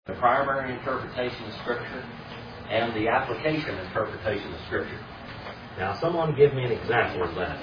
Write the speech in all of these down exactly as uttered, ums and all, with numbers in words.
The primary interpretation of Scripture and the application interpretation of Scripture. Now, someone give me an example of that.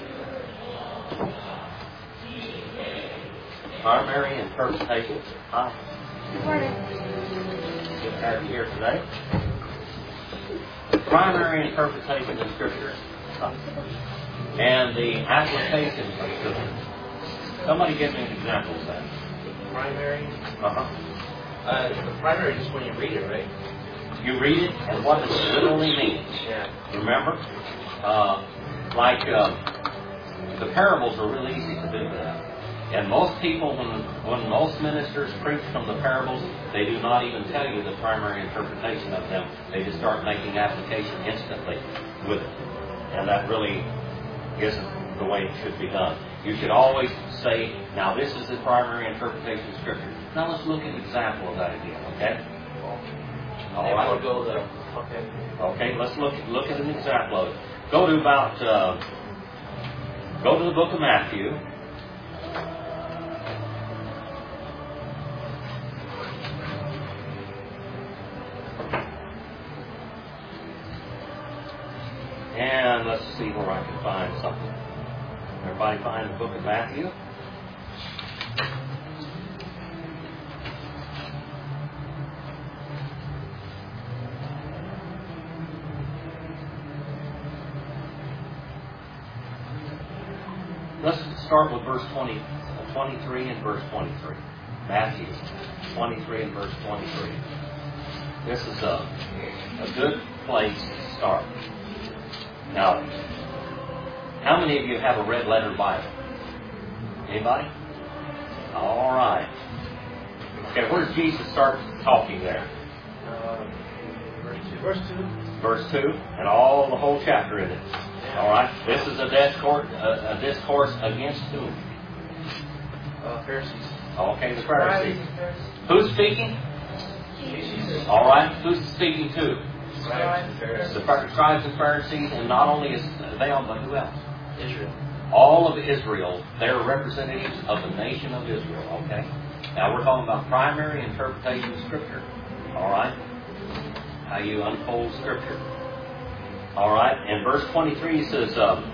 Primary interpretation. Hi. Good morning. Good to have you here today. The primary interpretation of Scripture and the application of Scripture. Somebody give me an example of that. Primary? Uh-huh. Uh, the primary is when you read it, right? You read it, and what does it literally mean? Yeah. Remember? Uh, like, uh, the parables are really easy to do that. And most people, when, when most ministers preach from the parables, they do not even tell you the primary interpretation of them. They just start making application instantly with it. And that really isn't the way it should be done. You should always say, now this is the primary interpretation of Scripture. Now let's look at an example of that again, okay? All right. Go the, okay. Okay, let's look look at an example of it. Go to about, uh, go to the book of Matthew. And let's see where I can find something. Everybody find the book of Matthew? Let's start with verse twenty, twenty-three and verse twenty-three. Matthew twenty-three and verse twenty-three. This is a, a good place to start. Now, how many of you have a red letter Bible? Anybody? All right. Okay, where does Jesus start talking there? Uh, verse two. Verse two. Verse two, and all the whole chapter in it. All right. This is a discourse, a, a discourse against whom? Uh, Pharisees. Okay, the Pharisees. Who's speaking? Jesus. All right. Who's speaking to? Scribes and Pharisees. The scribes and Pharisees, and not only is they on, but who else? Israel. All of Israel. They're representatives of the nation of Israel. Okay. Now we're talking about primary interpretation of Scripture. All right. How you unfold Scripture. All right. In verse twenty-three, he says, um,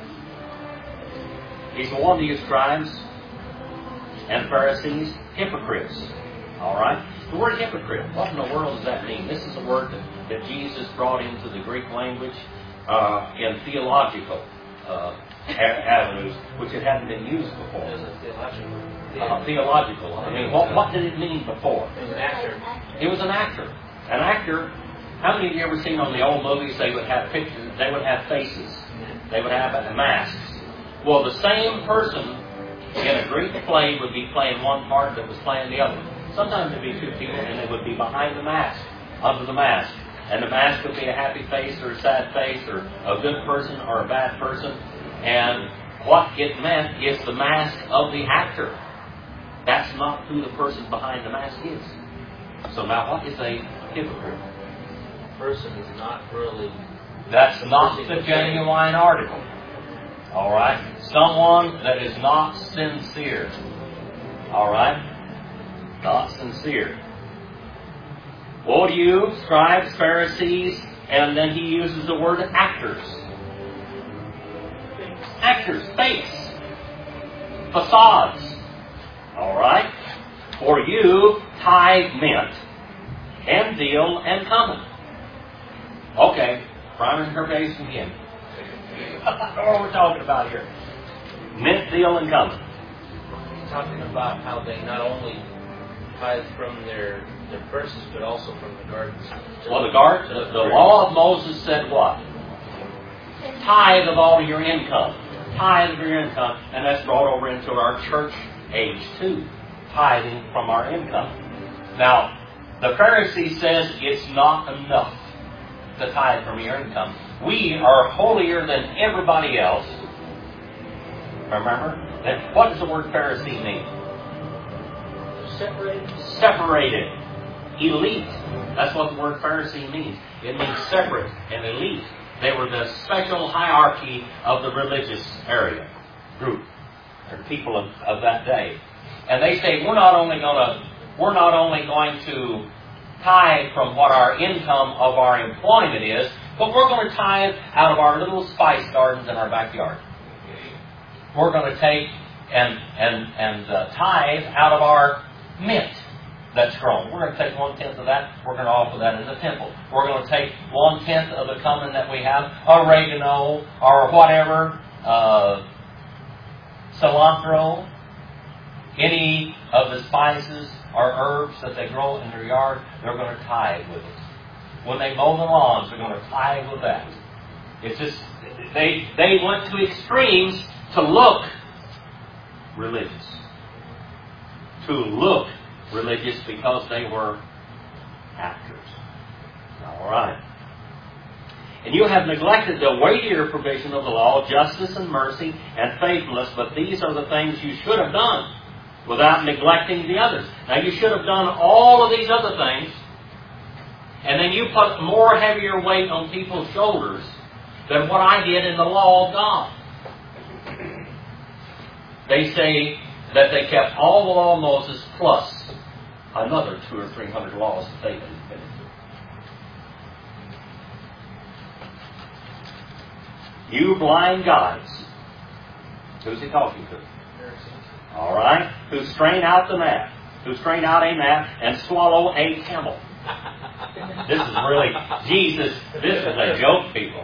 he's warned you scribes and Pharisees, hypocrites. All right. The word hypocrite, what in the world does that mean? This is a word that, that Jesus brought into the Greek language uh, in theological uh, a- avenues, which it hadn't been used before. It was a theological. Uh, theological. I mean, what, what did it mean before? It was an actor. It was an actor. An actor. How many of you ever seen on the old movies they would have pictures? They would have faces. They would have masks. Well, the same person in a Greek play would be playing one part that was playing the other. Sometimes it'd be two people, and they would be behind the mask, under the mask, and the mask would be a happy face or a sad face, or a good person or a bad person. And what it meant is the mask of the actor. That's not who the person behind the mask is. So now, what is a hypocrite? Person is not really. That's not the genuine article. All right? Someone that is not sincere. All right? Not sincere. Woe to you, scribes, Pharisees, and then he uses the word actors. Actors, fakes, facades. All right? For you tithe mint and deal and cumin. Okay, primary interpretation again. What are we talking about here? Mint, deal, and cumin. He's talking about how they not only tithe from their their purses, but also from the gardens. Well, the guard, the, the law of Moses said what? Tithe of all your income. Tithe of your income, and that's brought over into our church age too. Tithing from our income. Now, the Pharisee says it's not enough to tithe from your income. We are holier than everybody else. Remember? And what does the word Pharisee mean? Separated. Separated. Elite. That's what the word Pharisee means. It means separate and elite. They were the special hierarchy of the religious area, group, or people of, of that day. And they say, we're not only going to we're not only going to tithe from what our income of our employment is, but we're going to tithe out of our little spice gardens in our backyard. We're going to take and and and uh, tithe out of our mint that's grown. We're going to take one-tenth of that. We're going to offer that in the temple. We're going to take one-tenth of the cumin that we have, oregano, or whatever, uh, cilantro, any of the spices or herbs that they grow in their yard, they're going to tithe with it. When they mow the lawns, they're going to tithe with that. It's just, they, they went to extremes to look religious. To look religious because they were actors. All right. And you have neglected the weightier provision of the law, justice and mercy and faithfulness, but these are the things you should have done without neglecting the others. Now you should have done all of these other things, and then you put more heavier weight on people's shoulders than what I did in the law of God. They say that they kept all the law of Moses plus another two or three hundred laws that they didn't finish. You blind guides. Who's he talking to? All right. Who strain out the gnat. Who strain out a gnat and swallow a camel. This is really, Jesus, this is a joke, people.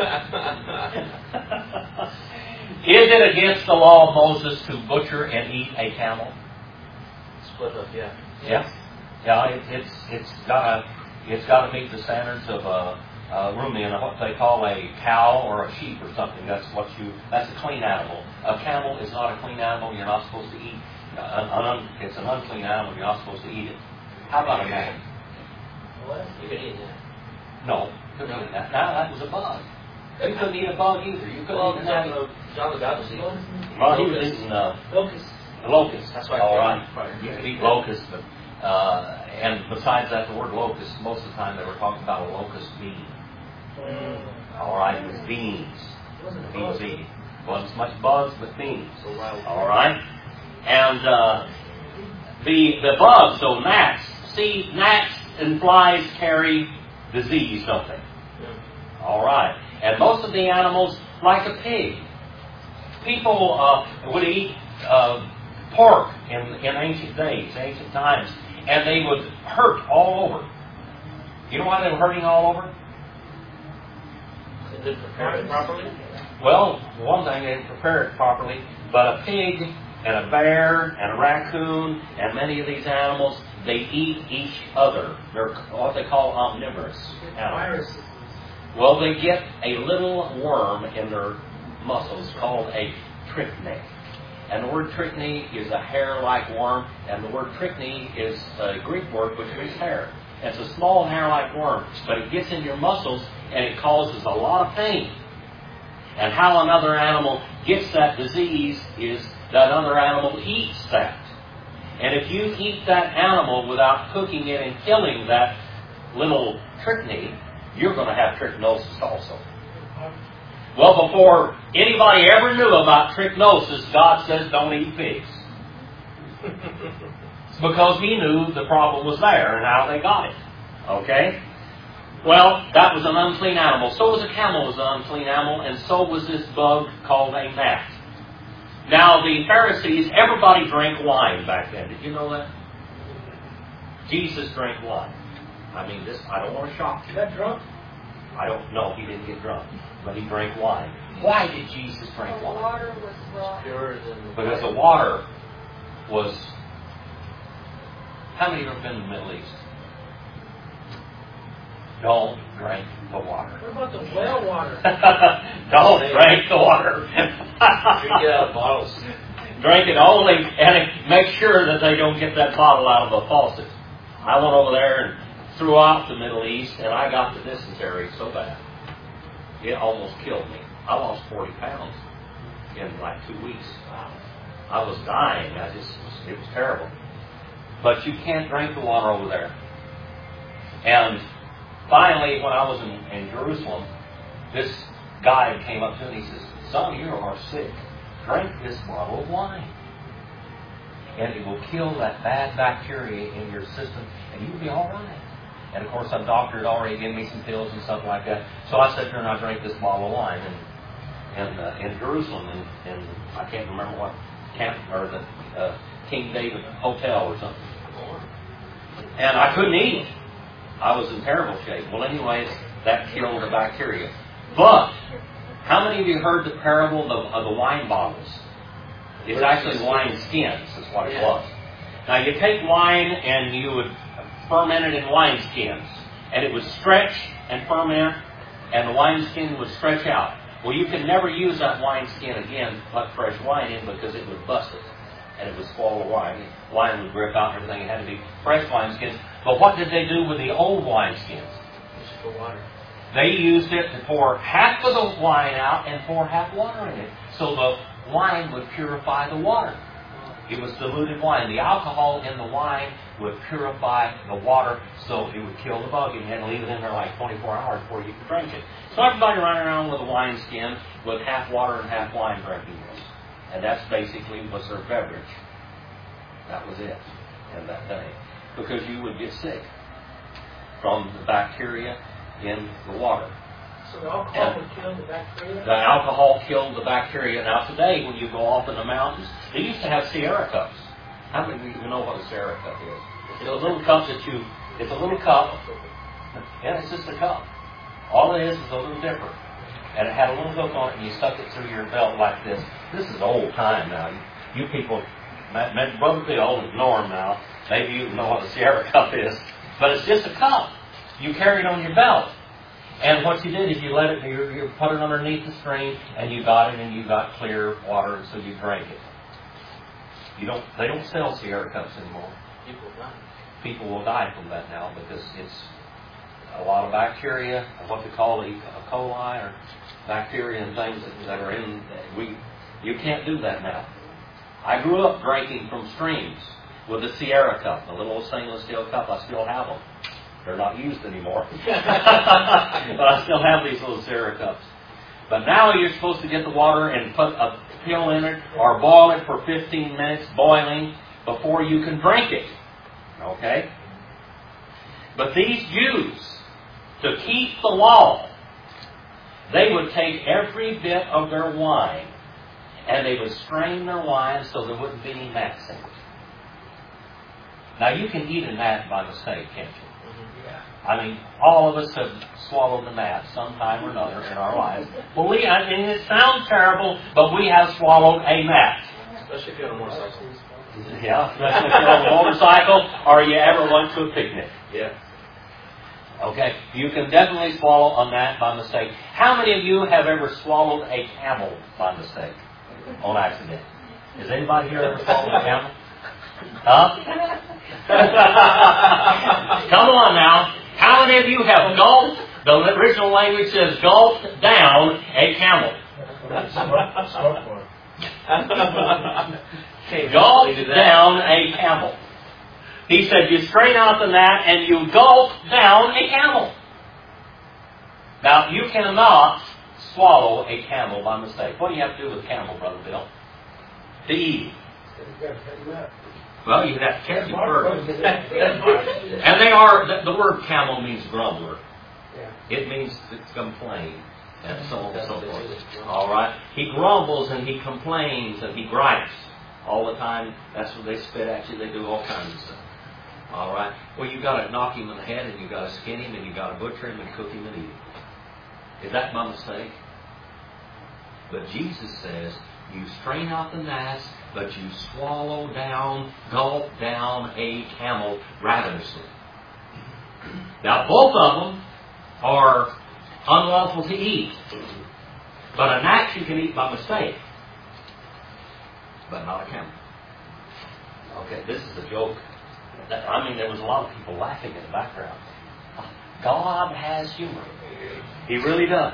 Is it against the law of Moses to butcher and eat a camel? Split up, yeah. Yeah. Yeah, it, it's it's got to it's got to meet the standards of a, a rumen, or what they call a cow or a sheep or something. That's what you. That's a clean animal. A camel is not a clean animal. You're not supposed to eat. An, an, it's an unclean animal. You're not supposed to eat it. How about a man? What? You can eat that. No, couldn't eat that. Now that was a bug. You couldn't eat a bug either. You couldn't Well, eat that. John the Baptist eating. Well, he was eating uh, Locust. locusts. That's why. All right. You could eat locusts, but uh, and besides that, the word locust, most of the time they were talking about a locust bean. Mm. All right, it was beans. He was eating. Wasn't as much bugs, but beans. So wild. All right, and uh, the the bugs, so gnats. See, gnats and flies carry disease, don't they? Yeah. All right, and most of the animals, like a pig, people uh, would eat uh, pork in in ancient days, ancient times, and they would hurt all over. You know why they were hurting all over? They didn't prepare it properly? Well, one thing, they didn't prepare it properly, but a pig and a bear and a raccoon and many of these animals, they eat each other. They're what they call omnivorous animals. Well, they get a little worm in their muscles called a trichine. And the word trichine is a hair-like worm, and the word trichine is a Greek word which means hair. It's a small hair-like worm, but it gets in your muscles and it causes a lot of pain. And how another animal gets that disease is that other animal eats that. And if you eat that animal without cooking it and killing that little trichine, you're going to have trichinosis also. Well, before anybody ever knew about trichinosis, God says don't eat pigs. Because He knew the problem was there and how they got it. Okay? Well, that was an unclean animal. So was a camel was an unclean animal, and so was this bug called a gnat. Now, the Pharisees, everybody drank wine back then. Did you know that? Jesus drank wine. I mean, this, I don't want to shock you. Got drunk? I don't know. He didn't get drunk, but he drank wine. Why did Jesus drink The wine? water was raw. Purer than Because the water was... How many have ever been in the Middle East? Don't drink the water. What about the well water? Don't drink the water. Drink it out of bottles. Drink it only, and make sure that they don't get that bottle out of a faucet. I went over there and threw out the Middle East, and I got the dysentery so bad. It almost killed me. I lost forty pounds in like two weeks. I was dying. I just, it was terrible. But you can't drink the water over there. And finally, when I was in, in Jerusalem, this guy came up to me and he says, "Son, you are sick. Drink this bottle of wine. And it will kill that bad bacteria in your system, and you'll be all right." And of course, a doctor had already given me some pills and stuff like that. So I sat there and I drank this bottle of wine in in, uh, in Jerusalem, and, and I can't remember what camp or the uh, King David Hotel or something. And I couldn't eat. I was in terrible shape. Well, anyways, that killed the bacteria. But how many of you heard the parable of the, of the wine bottles? It's actually wine skins, is what it was. Now, you take wine and you would ferment it in wine skins, and it would stretch and ferment, and the wine skin would stretch out. Well, you can never use that wine skin again, put fresh wine in, because it would bust it, and it would swallow wine. Wine would rip out and everything. It had to be fresh wine skins. But what did they do with the old wine skins? Just for water. They used it to pour half of the wine out and pour half water in it, so the wine would purify the water. It was diluted wine. The alcohol in the wine would purify the water, so it would kill the bug, and you had to leave it in there like twenty-four hours before you could drink it. So everybody running around with a wine skin with half water and half wine drinking this. And that's basically was their beverage. That was it in that day. Because you would get sick from the bacteria in the water. So the alcohol would kill the bacteria? The alcohol killed the bacteria. Now today, when you go off in the mountains, they used to have Sierra cups. How many of you know what a Sierra cup is? It's a little cup that you, it's a little cup, and it's just a cup. All it is is a little dipper. And it had a little hook on it, and you stuck it through your belt like this. This is old time now. You, you people, Brother Bill and Norm now, maybe you know what a Sierra cup is, but it's just a cup. You carry it on your belt. And what you did is you let it, you, you put it underneath the stream, and you got it, and you got clear water, and so you drank it. You don't, they don't sell Sierra cups anymore. People die. People will die from that now because it's a lot of bacteria, what they call E. coli, or bacteria and things that, that are in. We, you can't do that now. I grew up drinking from streams with a Sierra cup, a little stainless steel cup. I still have them. They're not used anymore. But I still have these little Sierra cups. But now you're supposed to get the water and put a pill in it or boil it for fifteen minutes boiling before you can drink it. Okay? But these Jews, to keep the law, they would take every bit of their wine and they would strain their wine so there wouldn't be any gnats in it. Now you can eat a gnat by mistake, can't you? I mean, all of us have swallowed the gnat sometime or another in our lives. Well, we, I mean, it sounds terrible, but we have swallowed a gnat. Especially if you're on a motorcycle. Yeah, especially if you're on a motorcycle or you ever went to a picnic. Yeah. Okay, you can definitely swallow a gnat by mistake. How many of you have ever swallowed a camel by mistake? On accident. Has anybody here ever swallowed a camel? Huh? Come on now. How many of you have gulped, the original language says gulped down a camel? Gulped down a camel. He said you strain out the gnat and you gulp down a camel. Now, you cannot swallow a camel by mistake. What do you have to do with a camel, Brother Bill? To eat. Well, you have to catch it first. And they are, the, the word camel means grumbler. It means to complain. And so on and so forth. All right? He grumbles and he complains and he gripes all the time. That's what they spit at you. They do all kinds of stuff. All right? Well, you've got to knock him in the head and you've got to skin him and you've got to butcher him and cook him and eat him. Is that my mistake? But Jesus says, you strain out the gnats, but you swallow down, gulp down a camel ravenously. Now, both of them are unlawful to eat. But a gnat you can eat by mistake. But not a camel. Okay, this is a joke. I mean, there was a lot of people laughing in the background. God has humor. He really does.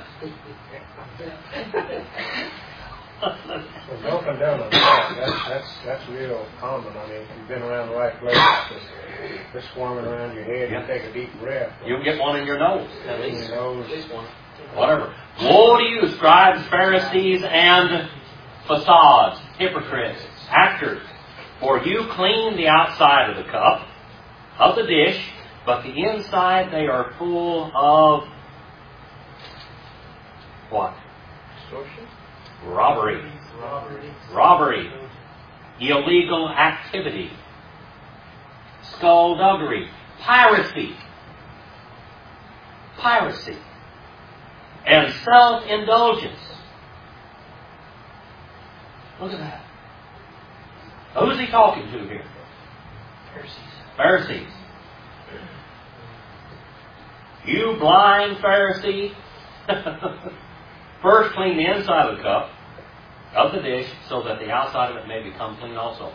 Well, gulping down the gnat, that's, that's, that's real common. I mean, if you've been around the right place, just, just swarming around your head, yeah. you take a deep breath. You'll get one in your nose. At least. Your nose. At least one. Whatever. Woe to you, scribes, Pharisees, and facades, hypocrites, actors, for you clean the outside of the cup, of the dish, But the inside, they are full of what? Extortion? Robbery. Robbery. Robbery. Illegal activity. Skullduggery. Piracy. Piracy. And self-indulgence. Look at that. Who's he talking to here? Pharisees. Pharisees. You blind Pharisee. First clean the inside of the cup, of the dish, so that the outside of it may become clean also.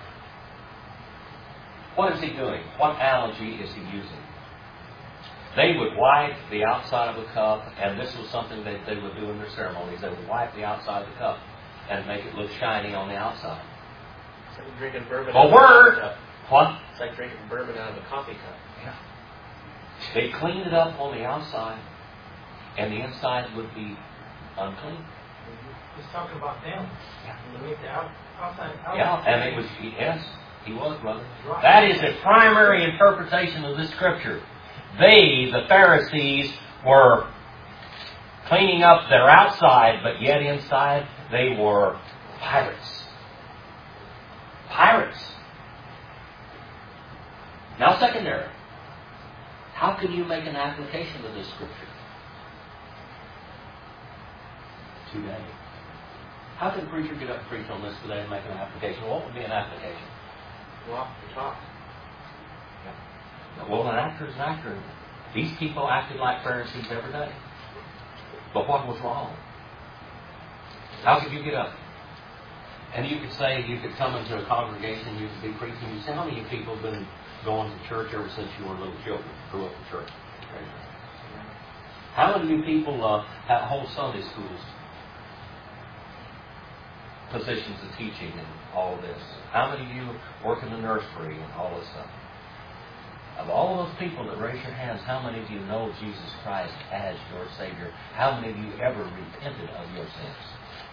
What is he doing? What analogy is he using? They would wipe the outside of the cup, and this was something that they would do in their ceremonies. They would wipe the outside of the cup and make it look shiny on the outside. It's like drinking bourbon A out of word. a cup. What? It's like drinking bourbon out of a coffee cup. Yeah. They cleaned it up on the outside, and the inside would be unclean. He's talking about them. Yeah. When they make the out, outside, outside. Yeah, and it was, yes, he was, brother. Right. That is the primary interpretation of this scripture. They, the Pharisees, were cleaning up their outside, but yet inside they were pirates. Pirates. Now secondary. How can you make an application of this scripture today? How can a preacher get up and preach on this today and make an application? What would be an application? Walk the talk. Well, an actor is an actor. These people acted like Pharisees every day. But what was wrong? How could you get up? And you could say, you could come into a congregation, you could be preaching. You say, how many people have been going to church ever since you were little children, grew up in church? How many of you people uh, have whole Sunday schools, positions of teaching and all of this? How many of you work in the nursery and all this stuff? Of all those people that raise your hands, how many of you know Jesus Christ as your Savior? How many of you ever repented of your sins?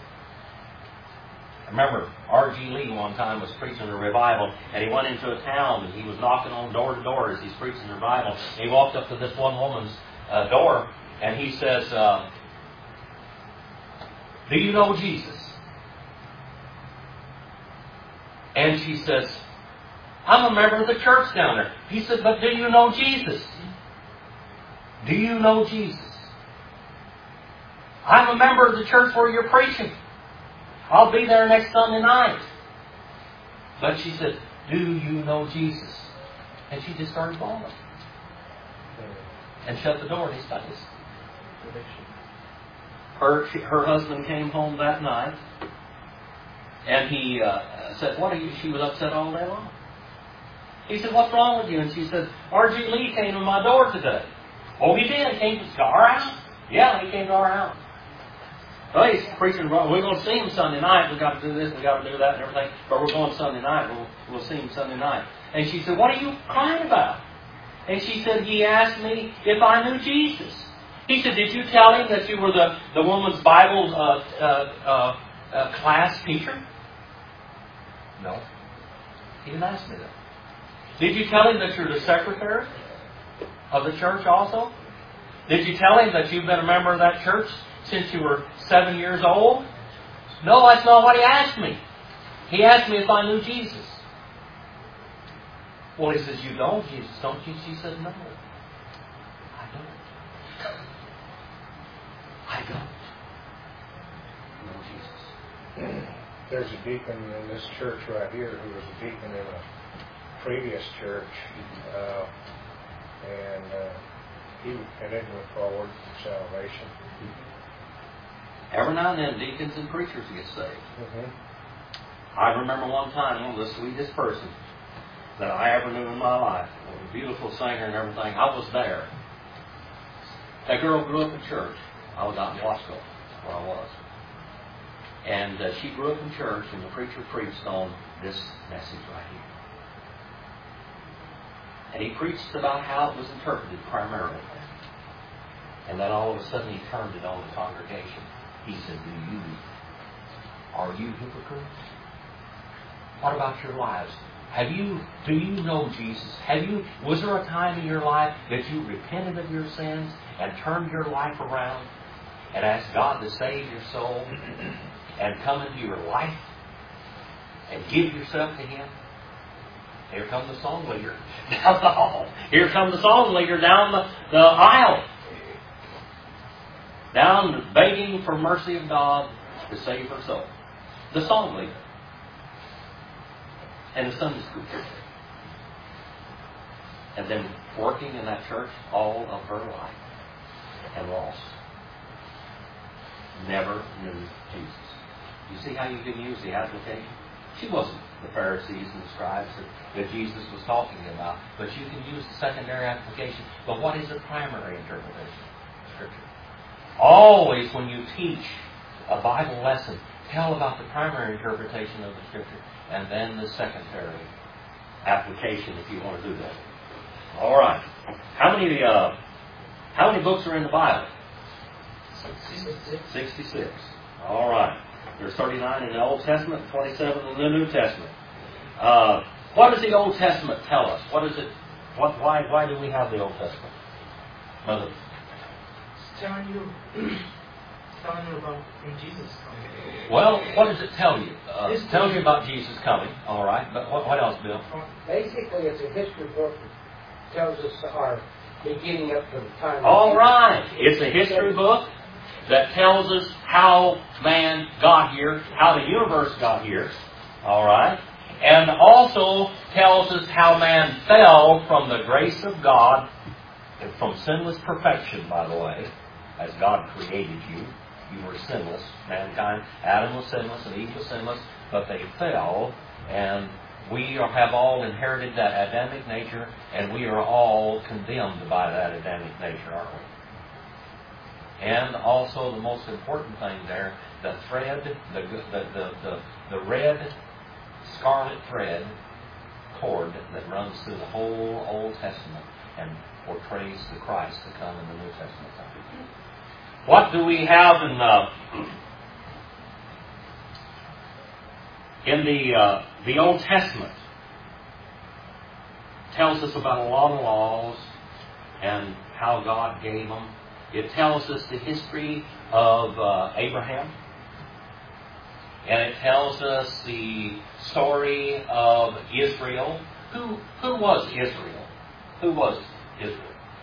I remember R G Lee one time was preaching a revival, and he went into a town, and he was knocking on door to door as he's preaching the revival. And he walked up to this one woman's uh, door, and he says, uh, do you know Jesus? And she says, I'm a member of the church down there. He said, but do you know Jesus? Do you know Jesus? I'm a member of the church where you're preaching. I'll be there next Sunday night. But she said, do you know Jesus? And she just started bawling. And shut the door in his face. Her, she, her husband came home that night. And he uh, said, what are you? She was upset all day long. He said, what's wrong with you? And she said, R G Lee came to my door today. Oh, he did? He came to our house? Yeah, he came to our house. Well, he's preaching, we're going to see him Sunday night. We've got to do this, we've got to do that and everything. But we're going Sunday night. We'll, we'll see him Sunday night. And she said, what are you crying about? And she said, he asked me if I knew Jesus. He said, did you tell him that you were the, the woman's Bible uh, uh, uh, uh, class teacher? No. He didn't ask me that. Did you tell him that you're the secretary of the church also? Did you tell him that you've been a member of that church since you were seven years old? No, that's not what he asked me. He asked me if I knew Jesus. Well, he says, you know Jesus, don't you? She said, no. I don't. I don't know Jesus. There's a deacon in this church right here who was a deacon in a previous church, uh, and uh, he repented and went forward for salvation. Every now and then, deacons and preachers get saved. Mm-hmm. I remember one time, one of the sweetest persons that I ever knew in my life, a beautiful singer and everything. I was there. That girl grew up in church. I was out in Wasco, where I was. And uh, she grew up in church, and the preacher preached on this message right here. And he preached about how it was interpreted primarily. And then all of a sudden he turned it on the congregation. He said, do you, are you hypocrites? What about your lives? Have you, do you know Jesus? Have you, was there a time in your life that you repented of your sins and turned your life around and asked God to save your soul and come into your life and give yourself to Him? Here comes the song leader down the hall. Here comes the song leader down the, the aisle. Down begging for mercy of God to save her soul. The song leader. And the Sunday school teacher. And then working in that church all of her life. And lost. Never knew Jesus. You see how you can use the application? She wasn't the Pharisees and the scribes that, that Jesus was talking about. But you can use the secondary application. But what is the primary interpretation of Scripture? Always when you teach a Bible lesson, tell about the primary interpretation of the Scripture and then the secondary application if you want to do that. All right. How many uh, how many books are in the Bible? sixty-six. sixty-six. All right. There's thirty-nine in the Old Testament, twenty-seven in the New Testament. Uh, what does the Old Testament tell us? What is it? What? Why? Why do we have the Old Testament? Mother. It's telling you, it's telling you about when Jesus comes. Well, what does it tell you? Uh, it tells you about Jesus coming. All right. But what, what else, Bill? Basically, it's a history book that tells us our beginning up to the time. All right. It's a history book that tells us how man got here, how the universe got here. All right. And also tells us how man fell from the grace of God, and from sinless perfection, by the way, as God created you. You were sinless, mankind. Adam was sinless and Eve was sinless, but they fell, and we are, have all inherited that Adamic nature, and we are all condemned by that Adamic nature, aren't we? And also the most important thing there, the thread, the the the the, the red scarlet thread cord that runs through the whole Old Testament and portrays the Christ to come in the New Testament time. What do we have in uh, in the uh, the Old Testament? Tells us about a lot of laws and how God gave them. It tells us the history of uh, Abraham. And it tells us the story of Israel. Who who was Israel? Who was Israel?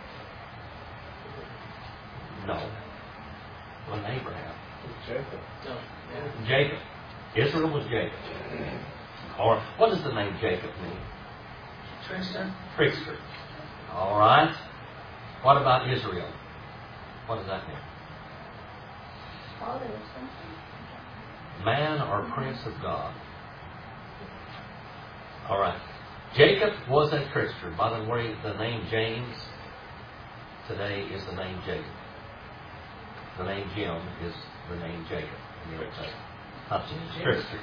No. It wasn't Abraham. Jacob. No. Yeah. Jacob. Israel was Jacob. Or what does the name Jacob mean? Trickster. Trickster. All right. What about Israel? What does that mean? Father or something. Man or prince of God. All right. Jacob was a trickster. By the way, the name James today is the name Jacob. The name Jim is the name Jacob. Not trickster.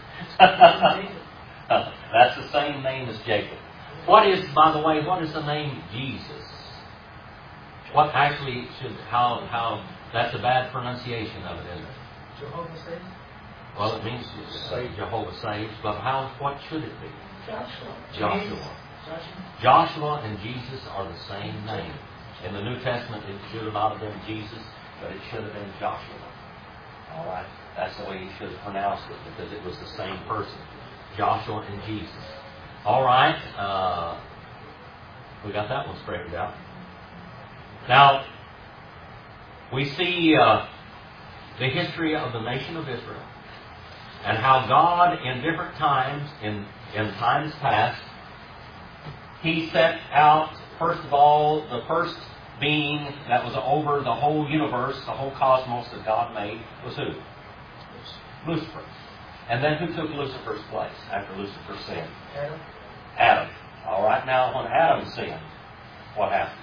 That's the same name as Jacob. What is, by the way, what is the name Jesus? What actually should, how, how, that's a bad pronunciation of it, isn't it? Jehovah says. Well, it means Jehovah saves, but how, what should it be? Joshua. Joshua. Joshua. Joshua and Jesus are the same name. In the New Testament, it should not have been Jesus, but it should have been Joshua. All right? That's the way you should have pronounced it, because it was the same person. Joshua and Jesus. All right. Uh, we got that one straightened out. Now, we see uh, the history of the nation of Israel and how God, in different times, in, in times past, He set out, first of all, the first being that was over the whole universe, the whole cosmos that God made, was who? Lucifer. And then who took Lucifer's place after Lucifer sinned? Adam. Adam. All right, now when Adam sinned, what happened?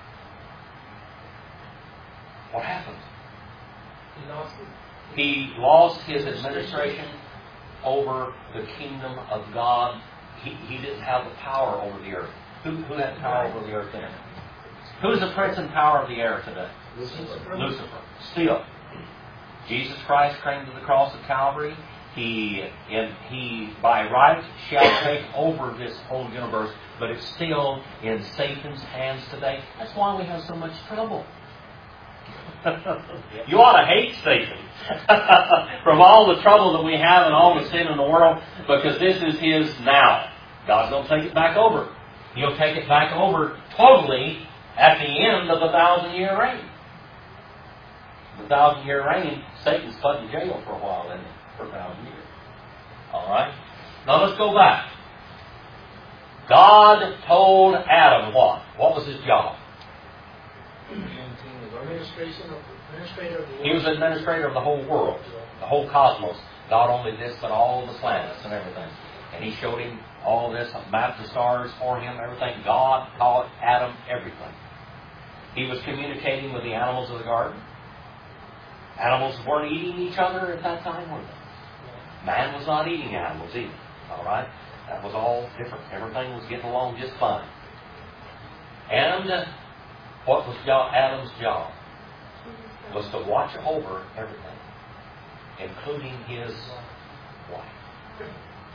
What happened? He lost it. He lost his administration over the kingdom of God. He, he didn't have the power over the earth. Who, who had power over the earth then? Who is the prince and power of the air today? Lucifer. Lucifer. Still. Jesus Christ came to the cross of Calvary. He, in, he by right shall take over this whole universe, but it's still in Satan's hands today. That's why we have so much trouble. You ought to hate Satan from all the trouble that we have and all the sin in the world, because this is his now. God's going to take it back over. He'll take it back over totally at the end of the thousand-year reign. The thousand-year reign, Satan's put in jail for a while, isn't he? For a thousand years. All right? Now let's go back. God told Adam what? What was his job? Administration of, administrator of the He was administrator of the whole world, the whole cosmos. Not only this, but all the planets and everything. And he showed him all this, mapped the stars for him, everything. God taught Adam everything. He was communicating with the animals of the garden. Animals weren't eating each other at that time, were they? Man was not eating animals either. All right? That was all different. Everything was getting along just fine. And uh, what was Adam's job? Was to watch over everything, including his wife.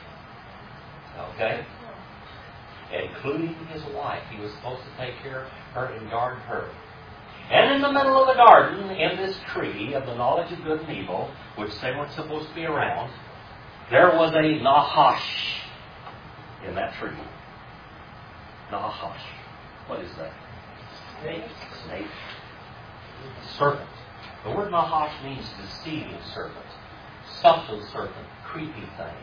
Okay? Including his wife. He was supposed to take care of her and guard her. And in the middle of the garden, in this tree of the knowledge of good and evil, which they weren't supposed to be around, there was a Nahash in that tree. Nahash. What is that? Snake. Snake. Serpent. The word Nahash means deceiving serpent, subtle serpent, creepy thing.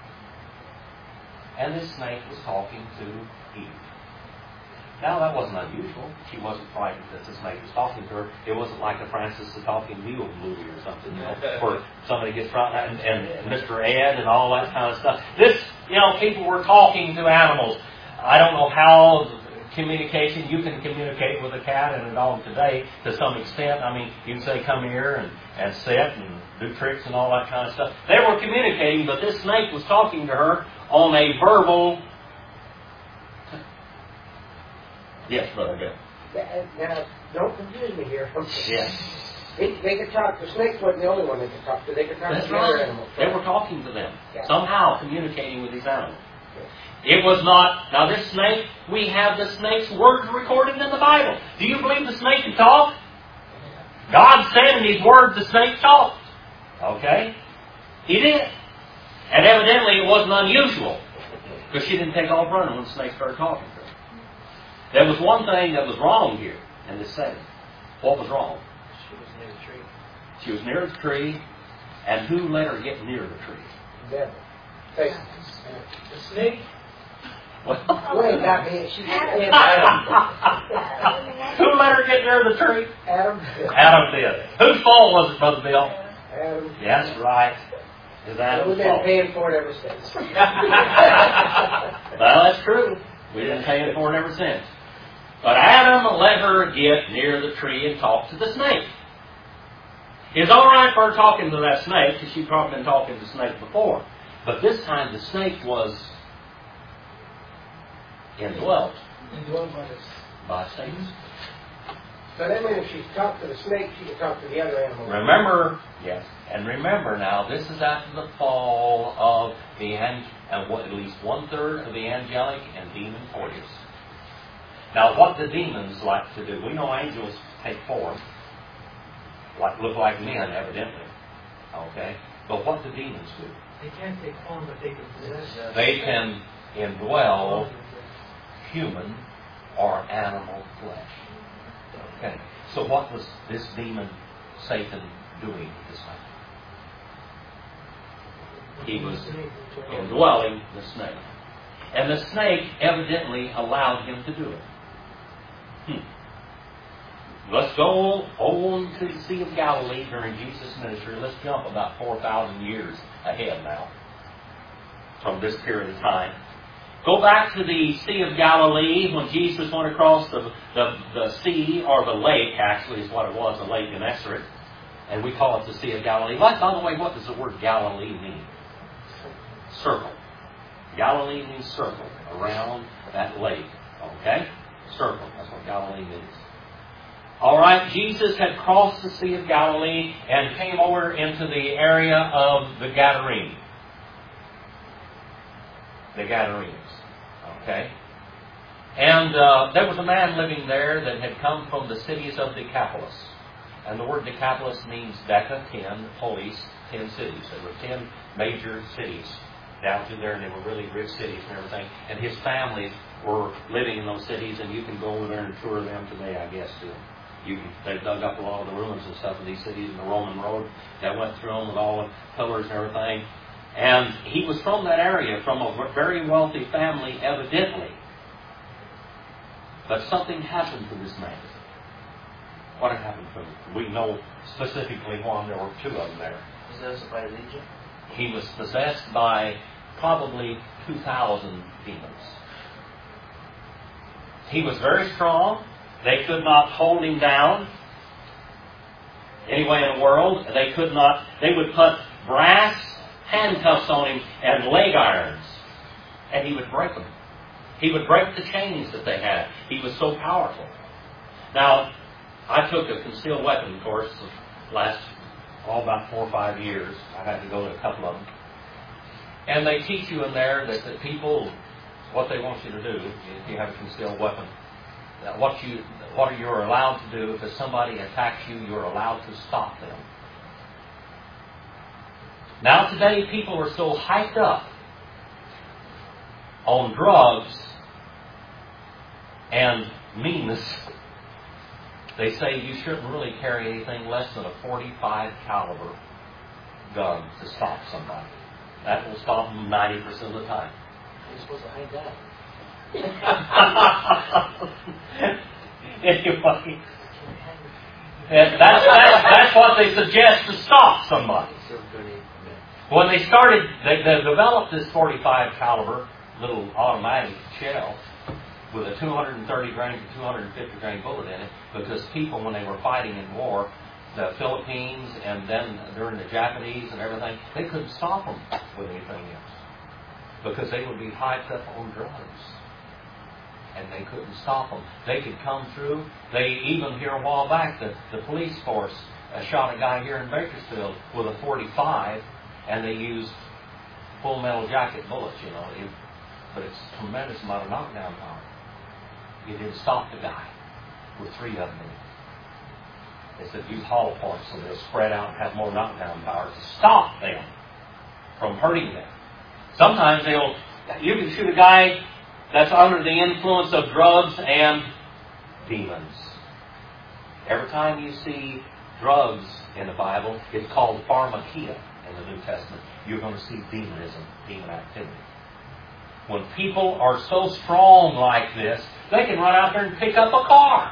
And this snake was talking to Eve. Now, that wasn't unusual. She wasn't frightened that the snake was talking to her. It wasn't like a Francis the Talking Mule movie or something, you know, where somebody gets frightened, and, and Mister Ed and all that kind of stuff. This, you know, people were talking to animals. I don't know how communication, you can communicate with a cat and a dog today to some extent. I mean, you can say, come here and, and sit and do tricks and all that kind of stuff. They were communicating, but this snake was talking to her on a verbal... Yes, Brother Bill. Now, don't confuse me here. Yes. They, they could talk, the snakes wasn't the only one they could talk to. They could talk That's to the other right. animals. They were talking to them. Yeah. Somehow communicating with these animals. It was not... Now this snake, we have the snake's words recorded in the Bible. Do you believe the snake can talk? God said in His Word the snake talked. Okay? He did. And evidently it wasn't unusual. Because she didn't take off running when the snake started talking to her. There was one thing that was wrong here in this setting. What was wrong? She was near the tree. She was near the tree. And who let her get near the tree? The devil. Satan. The snake. Well, Wait, not me. She Adam. Adam. who let her get near the tree? Adam. Adam did. Whose fault was it, Brother Bill? Adam. Yes, right. Is We've Adam's been fault. paying for it ever since. Well, that's true. We've been paying for it ever since. But Adam let her get near the tree and talk to the snake. It's all right for her talking to that snake, because she'd probably been talking to the snake before. But this time the snake was indwelt Indwelt by this. by Satan. So that means if she talked to the snake, she could talk to the other animals. Remember, yes, and remember now, this is after the fall of the ang- and what at least one third of the angelic and demon forces. Now, what do demons like to do? We know angels take form, like look like men, evidently. Okay, but what do demons do? They can't take form, but they can possess. They can indwell human or animal flesh. Okay, so what was this demon Satan doing this time? He was indwelling the snake. And the snake evidently allowed him to do it. Hmm. Let's go on to the Sea of Galilee during Jesus' ministry. Let's jump about four thousand years ahead now from this period of time. Go back to the Sea of Galilee when Jesus went across the, the, the sea, or the lake, actually is what it was, the lake in Gennesaret. And we call it the Sea of Galilee. By the way, what does the word Galilee mean? Circle. Galilee means circle, around that lake. Okay? Circle. That's what Galilee means. All right, Jesus had crossed the Sea of Galilee and came over into the area of the Gadarene. the Gadarenes. Okay? And uh, there was a man living there that had come from the cities of Decapolis. And the word Decapolis means Deca, ten, Polis, ten cities. There were ten major cities down through there, and they were really rich cities and everything. And his family were living in those cities, and you can go over there and tour them today, I guess, too. You can, they dug up a lot of the ruins and stuff of these cities, and the Roman road that went through them with all the pillars and everything. And he was from that area, from a very wealthy family, evidently. But something happened to this man. What had happened to him? We know specifically one. There were two of them there. Possessed by Legion? He was possessed by probably two thousand demons. He was very strong. They could not hold him down anyway in the world. They could not. They would put brass handcuffs on him and leg irons, and he would break them. He would break the chains that they had. He was so powerful. Now, I took a concealed weapon course the last, all about four or five years. I had to go to a couple of them. And they teach you in there that the people, what they want you to do, if you have a concealed weapon, that what you, what you're allowed to do, if somebody attacks you, you're allowed to stop them. Now today, people are so hyped up on drugs and meanness, they say you shouldn't really carry anything less than a forty-five caliber gun to stop somebody. That will stop them ninety percent of the time. How are you supposed to hide that? Anyway, and that's, that's, that's what they suggest to stop somebody. When they started, they, they developed this forty-five caliber little automatic shell with a two hundred thirty grain to two hundred fifty grain bullet in it, because people, when they were fighting in war, the Philippines and then during the Japanese and everything, they couldn't stop them with anything else because they would be hyped up on drugs. And they couldn't stop them. They could come through. They even, here a while back, the, the police force uh, shot a guy here in Bakersfield with a forty-five, and they used full metal jacket bullets, you know. It, but it's a tremendous amount of knockdown power. You didn't stop the guy with three of them in it. They said use hollow points so they'll spread out and have more knockdown power to stop them from hurting them. Sometimes they'll, you can shoot a guy that's under the influence of drugs and demons. Every time you see drugs in the Bible, it's called pharmakia in the New Testament. You're going to see demonism, demon activity. When people are so strong like this, they can run out there and pick up a car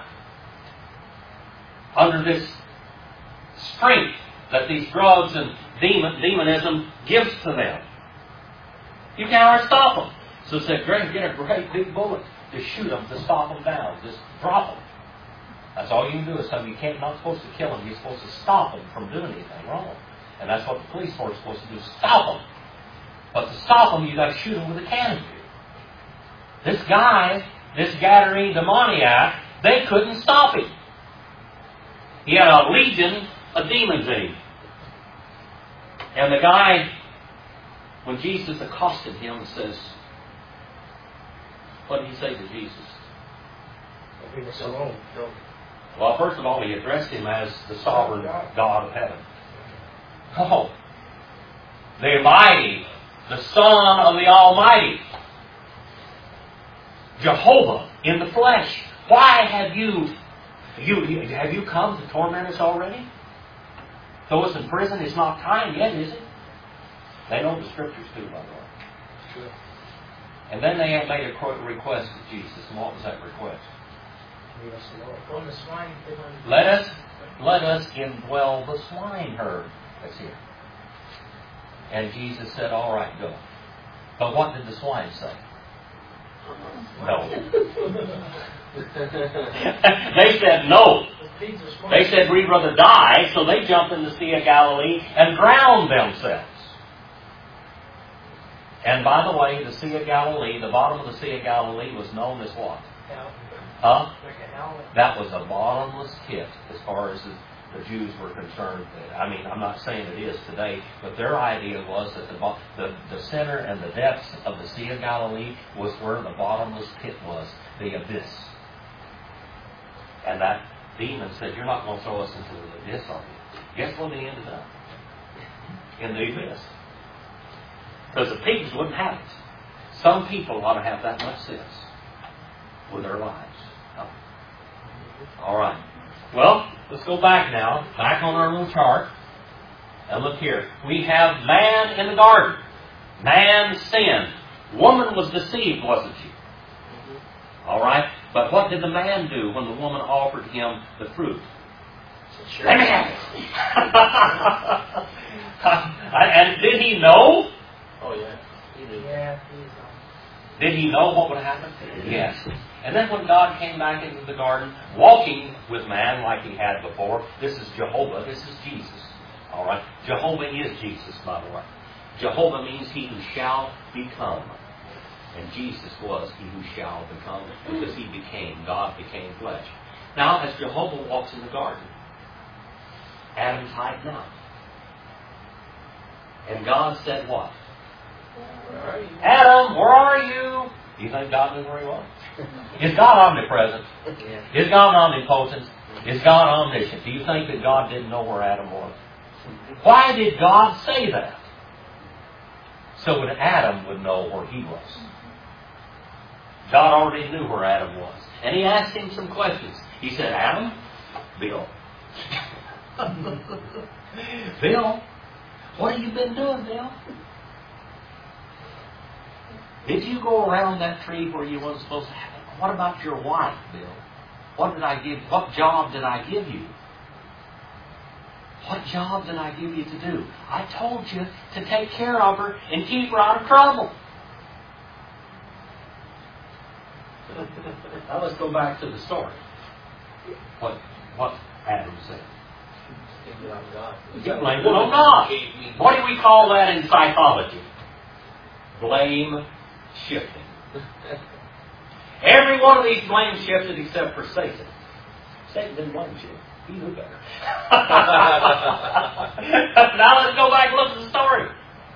under this strength that these drugs and demon, demonism gives to them. You can't hardly stop them. So it's a great, get a great big bullet to shoot them, to stop them down, just drop them. That's all you can do is something you can't, not supposed to kill them. You're supposed to stop them from doing anything wrong. And that's what the police force is supposed to do, stop them. But to stop them, you got to shoot them with a cannon. This guy, this Gadarene demoniac, they couldn't stop him. He had a legion of demons in him. And the guy, when Jesus accosted him, says, what did he say to Jesus? Leave us alone. Well, first of all, he addressed him as the sovereign God of heaven. Oh, the mighty, the Son of the Almighty, Jehovah in the flesh. Why have you, you have you come to torment us already? Though it's in prison, it's not time yet, is it? They know the Scriptures too, by the way. Sure. And then they had made a request to Jesus. And what was that request? Leave us alone. From the swine, they don't- Let us, let us indwell the swine herd that's here. And Jesus said, all right, go. But what did the swine say? No. They said no. the pigs are swine. They said we'd rather die, so they jumped in the Sea of Galilee and drowned themselves. And by the way, the Sea of Galilee, the bottom of the Sea of Galilee was known as what? Hell. Huh? Like a hell. That was a bottomless pit as far as the, the Jews were concerned. I mean, I'm not saying it is today, but their idea was that the, the, the center and the depths of the Sea of Galilee was where the bottomless pit was, the abyss. And that demon said, you're not going to throw us into the abyss, are you? Guess where they ended up? In the abyss. Because the pigs wouldn't have it. Some people want to have that much sense with their lives. Oh. All right. Well, let's go back now. Back on our little chart. And look here. We have man in the garden. Man sinned. Woman was deceived, wasn't she? All right. But what did the man do when the woman offered him the fruit? Sure. Let me have it. And did he know? Oh, yeah. He knew. Yeah, he's um, Did he know what would happen? Yes. And then when God came back into the garden, walking with man like he had before, this is Jehovah, this is Jesus. All right? Jehovah is Jesus, by the way. Jehovah means he who shall become. And Jesus was he who shall become, because he became, God became flesh. Now, as Jehovah walks in the garden, Adam's hiding out. And God said what? Where are you? Adam, where are you? Do you think God knew where he was? Is God omnipresent? Yeah. Is God omnipotent? Is God omniscient? Do you think that God didn't know where Adam was? Why did God say that? So that Adam would know where he was. God already knew where Adam was. And he asked him some questions. He said, Adam, Bill, Bill, what have you been doing, Bill? Did you go around that tree where you weren't supposed to have it? What about your wife, Bill? What did I give? What job did I give you? What job did I give you to do? I told you to take care of her and keep her out of trouble. Now let's go back to the story. What what Adam said. Blame it on God. He blamed it on God. What do we call that in psychology? Blame shifting. Every one of these blames shifted except for Satan. Satan didn't blame shift. He knew better. Now let's go back and look at the story.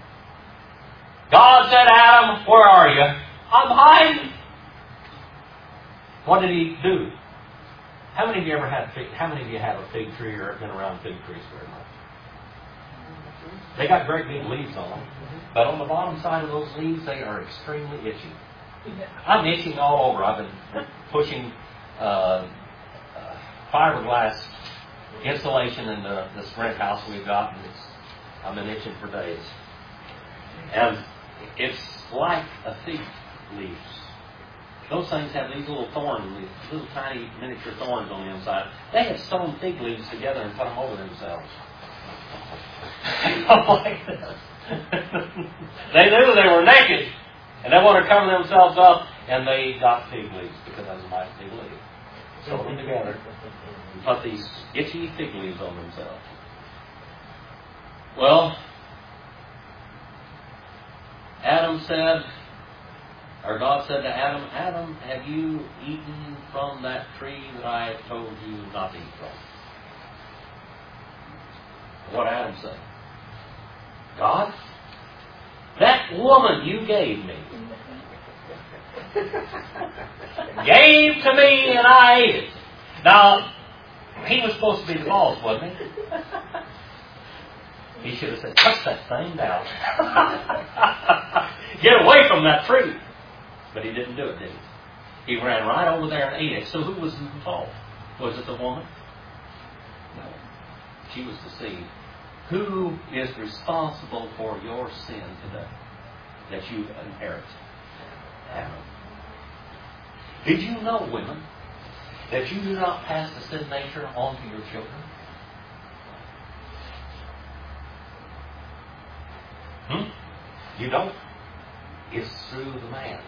God said, Adam, where are you? I'm hiding. What did he do? How many of you ever had fig, how many of you have a fig tree or have been around fig trees very much? They got great big leaves on them. But on the bottom side of those leaves, they are extremely itchy. I'm itching all over. I've been pushing uh, uh, fiberglass insulation in the, the sprint house we've got, and it's, I've been itching for days. And it's like a fig leaf. Those things have these little thorns, these little tiny miniature thorns on the inside. They have sewn fig leaves together and put them over themselves. Like this. They knew they were naked, and they wanted to cover themselves up, and they got fig leaves because that was my fig leaf. Sewed them together, and put these itchy fig leaves on themselves. Well, Adam said, or God said to Adam, Adam, have you eaten from that tree that I have told you not to eat from? What Adam said? God, that woman you gave me, gave to me and I ate it. Now, he was supposed to be the boss, wasn't he? He should have said, cut that thing down. Get away from that tree. But he didn't do it, did he? He ran right over there and ate it. So who was in fault? Was it the woman? No. She was deceived. Who is responsible for your sin today that you inherit? Adam. Did you know, women, that you do not pass the sin nature on to your children? Hmm? You don't. It's through the man.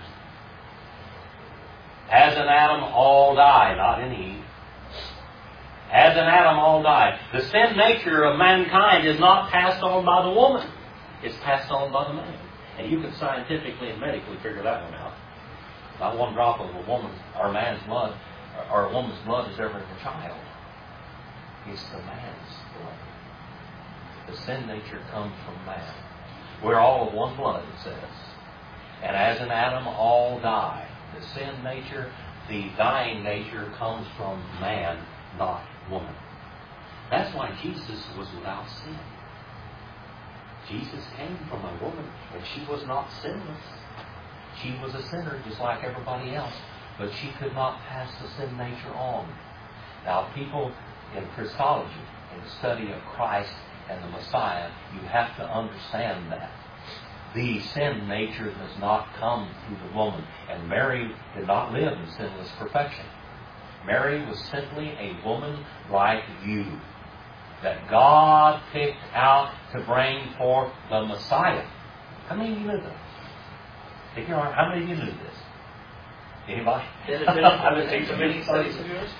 As in Adam, all die, not in Eve. As in Adam, all die. The sin nature of mankind is not passed on by the woman. It's passed on by the man. And you can scientifically and medically figure that one out. Not one drop of a woman's or a man's blood or a woman's blood is ever in a child. It's the man's blood. The sin nature comes from man. We're all of one blood, it says. And as in Adam, all die. The sin nature, the dying nature, comes from man, not woman. That's why Jesus was without sin. Jesus came from a woman, and she was not sinless. She was a sinner just like everybody else, but she could not pass the sin nature on. Now, people in Christology, in the study of Christ and the Messiah, you have to understand that. The sin nature does not come through the woman, and Mary did not live in sinless perfection. Mary was simply a woman like you, that God picked out to bring forth the Messiah. How many of you knew that? Take your arm. How many of you knew this? Anybody? Did it finish? Have it taken so many studies of yours?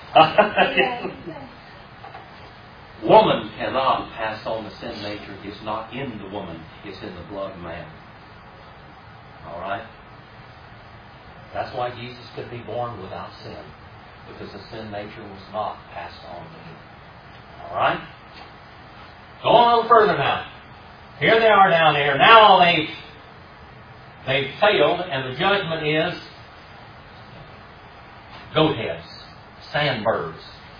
Woman cannot pass on the sin nature. It's not in the woman. It's in the blood of man. All right? That's why Jesus could be born without sin, because the sin nature was not passed on to him. All right? Going a little further now. Here they are down there. Now they've, they've failed, and the judgment is goat heads, sandbirds.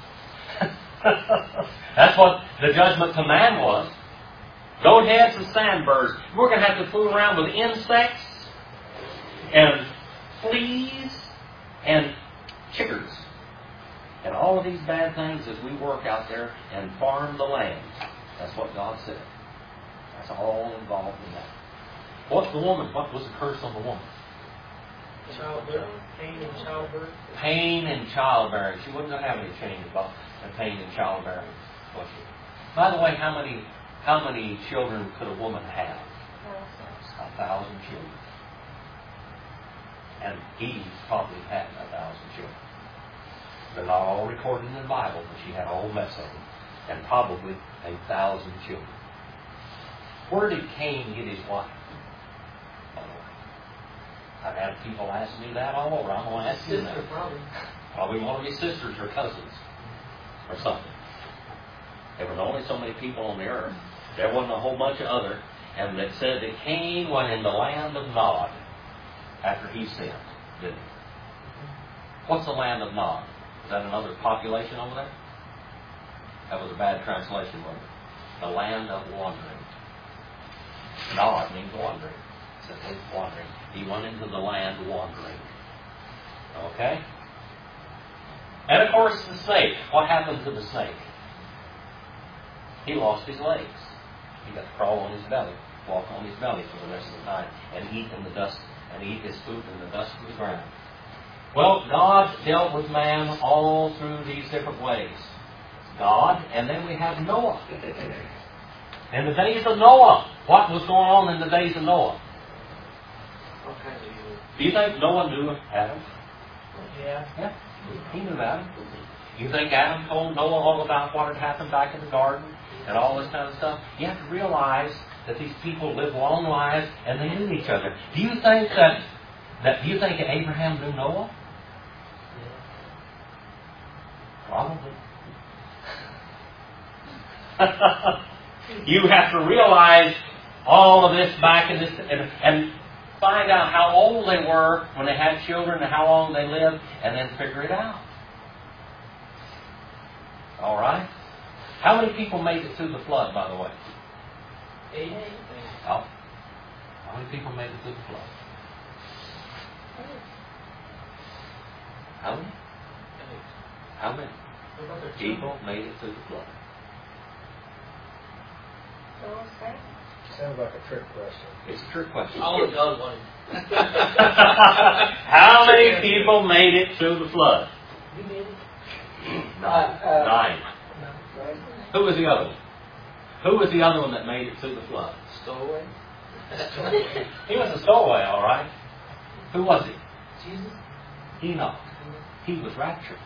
That's what the judgment to man was. Goat heads and sandbirds. We're going to have to fool around with insects and fleas and chiggers and all of these bad things as we work out there and farm the land. That's what God said. That's all involved in that. What's the woman? What was the curse on the woman? Childbirth, pain and childbirth. Pain and childbearing. She wasn't going to have any change about pain and childbearing, was she? By the way, how many how many children could a woman have? A thousand children. And Eve probably had a thousand children. They're not all recorded in the Bible, but she had a whole mess of them. And probably a thousand children. Where did Cain get his wife? By the way, I've had people ask me that all over. I'm going to ask you that. Probably. Probably one of his sisters or cousins or something. There was only so many people on the earth. There wasn't a whole bunch of other. And it said that Cain went in the land of Nod after he sinned, didn't he? What's the land of Nod? Is that another population over there? That was a bad translation, wasn't it? The land of wandering. Nod means wandering. It says he's wandering. He went into the land wandering. Okay? And of course the snake. What happened to the snake? He lost his legs. He got to crawl on his belly, walk on his belly for the rest of the night, and eat in the dust, and eat his food in the dust of the ground. Well, God dealt with man all through these different ways. God, and then we have Noah. In the days of Noah, what was going on in the days of Noah? All kinds of evil. Do you think Noah knew Adam? Yeah. Yeah, he knew Adam. You think Adam told Noah all about what had happened back in the garden and all this kind of stuff? You have to realize that these people lived long lives and they knew each other. Do you think that, that do you think Abraham knew Noah? Probably. You have to realize all of this back in this and, and find out how old they were when they had children and how long they lived, and then figure it out. All right? How many people made it through the flood, by the way? Eight. Oh. How many people made it through the flood? How many? How many people made it through the flood? Sounds like a trick question. It's a trick question. All of God wanted. How many people made it through the flood? You did it. Nine. Uh, uh, Nine. Right? Who was the other one? Who was the other one that made it through the flood? Stowaway? He was a stowaway, all right. Who was he? Jesus? Enoch. He was raptured.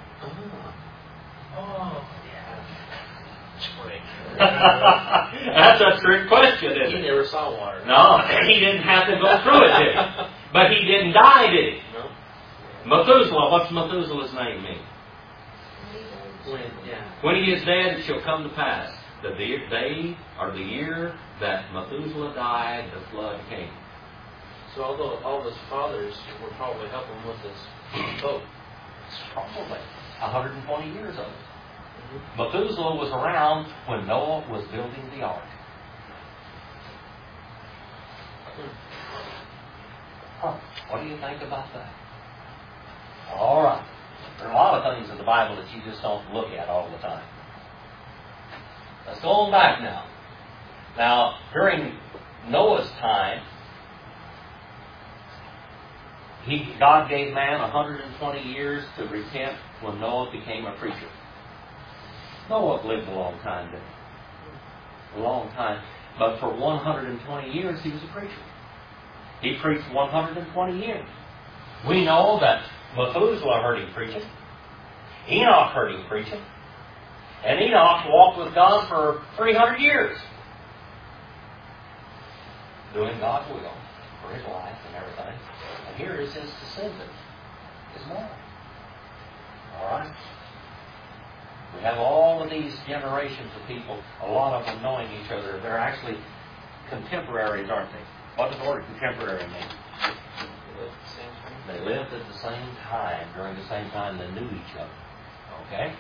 Oh, Trick. That's a trick question, isn't He it? never saw water. No, he didn't have to go through it, did he? But he didn't die, did he? No. Methuselah, what's Methuselah's name mean? When, yeah. When he is dead, it shall come to pass that the day or the year that Methuselah died, the flood came. So although all of his fathers were probably helping with this boat. Probably one hundred twenty years of it. Methuselah was around when Noah was building the ark. Huh. What do you think about that? All right. There are a lot of things in the Bible that you just don't look at all the time. Let's go on back now. Now, during Noah's time, he, God gave man one hundred twenty years to repent when Noah became a preacher. Noah lived a long time, didn't he? A long time. But for one hundred twenty years, he was a preacher. He preached one hundred twenty years. We know that Methuselah heard him preaching. Enoch heard him preaching. And Enoch walked with God for three hundred years. Doing God's will for his life and everything. And here is his descendant, his Noah. Alright? We have all of these generations of people, a lot of them knowing each other. They're actually contemporaries, aren't they? What does the word contemporary mean? They lived at the same time, during the same time they knew each other. Okay?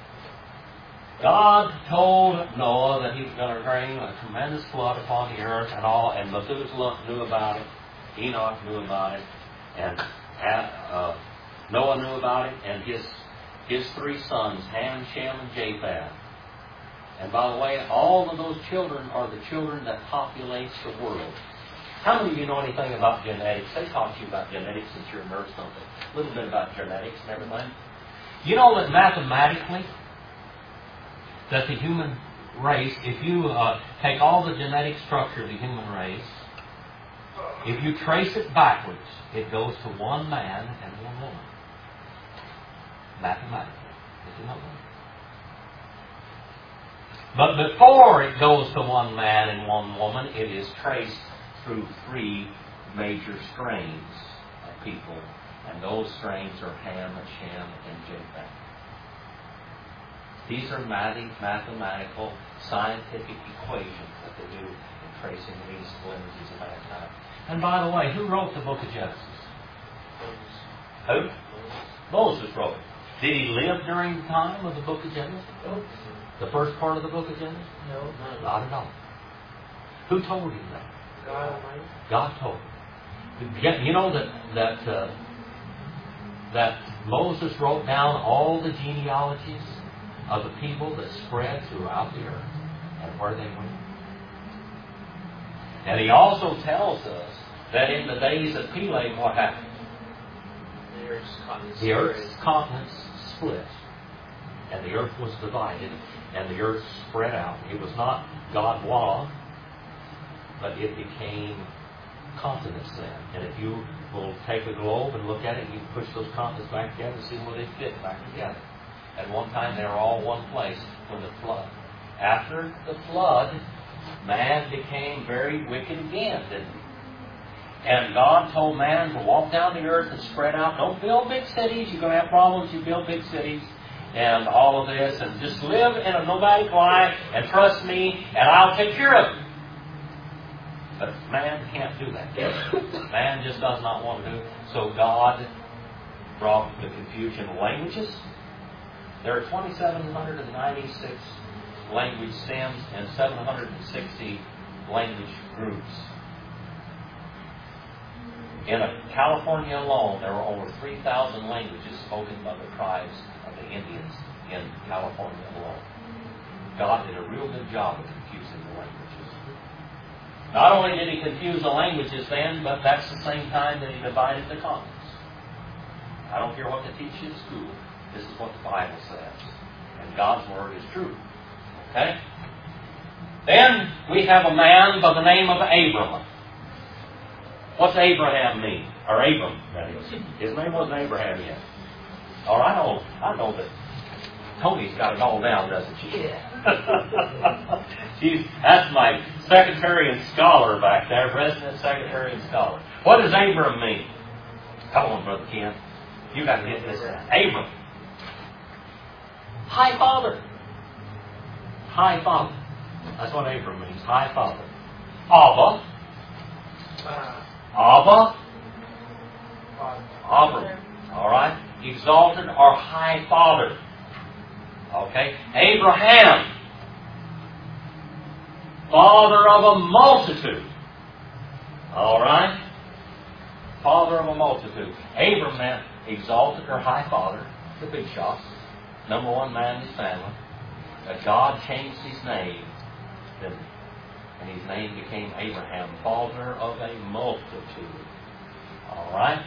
God told Noah that he was going to bring a tremendous flood upon the earth and all, and Methuselah knew about it. Enoch knew about it. And uh, Noah knew about it, and his his three sons, Ham, Shem, and Japheth. And by the way, all of those children are the children that populates the world. How many of you know anything about genetics? They talk to you about genetics since you're a nurse, don't they? A little bit about genetics and everything. You know that mathematically, that the human race, if you uh, take all the genetic structure of the human race, if you trace it backwards, it goes to one man and one woman. Mathematically. Did you know that? But before it goes to one man and one woman, it is traced through three major strains of people. And those strains are Ham, Shem, and Japheth. These are mathematical, scientific equations that they do in tracing these lineages of mankind. And by the way, who wrote the book of Genesis? Who? Moses wrote it. Did he live during the time of the book of Genesis? No. The first part of the book of Genesis? No. Not at all. Who told him that? God Almighty. God told him. You know that that uh, that Moses wrote down all the genealogies of the people that spread throughout the earth and where they went. And he also tells us that in the days of Peleg, what happened? The earth's continents, the earth's continents split. And the earth was divided. And the earth spread out. It was not Gondwana, but it became continents then. And if you will take a globe and look at it, you can push those continents back together and see where they fit back together. At one time, they were all one place when the flood. After the flood, man became very wicked again, didn't he? And God told man to walk down the earth and spread out. Don't build big cities. You're going to have problems. You build big cities and all of this. And just live in a nomadic life and trust me, and I'll take care of it. But man can't do that. Man just does not want to do it. So God brought the confusion of languages. There are two thousand seven hundred ninety-six language stems and seven hundred sixty language groups. In California alone, there were over three thousand languages spoken by the tribes of the Indians in California alone. God did a real good job of confusing the languages. Not only did he confuse the languages then, but that's the same time that he divided the continents. I don't care what they teach you in school. This is what the Bible says. And God's Word is true. Okay? Then we have a man by the name of Abram. What's Abraham mean? Or Abram, that is. His name wasn't Abraham yet. Or I know, I know that Tony's got it all down, doesn't she? Yeah. She's, that's my secretary and scholar back there, president, secretary, and scholar. What does Abram mean? Come on, Brother Ken. You got to get this down. Abram. High Father. High Father. That's what Abram means. High Father. Abba. Uh, Abba. Father. Abram. All right? Exalted or High Father. Okay? Abraham. Father of a multitude. All right? Father of a multitude. Abram meant exalted or high father, the big shot. Number one man in his family. But God changed his name, didn't he? And his name became Abraham, father of a multitude. All right?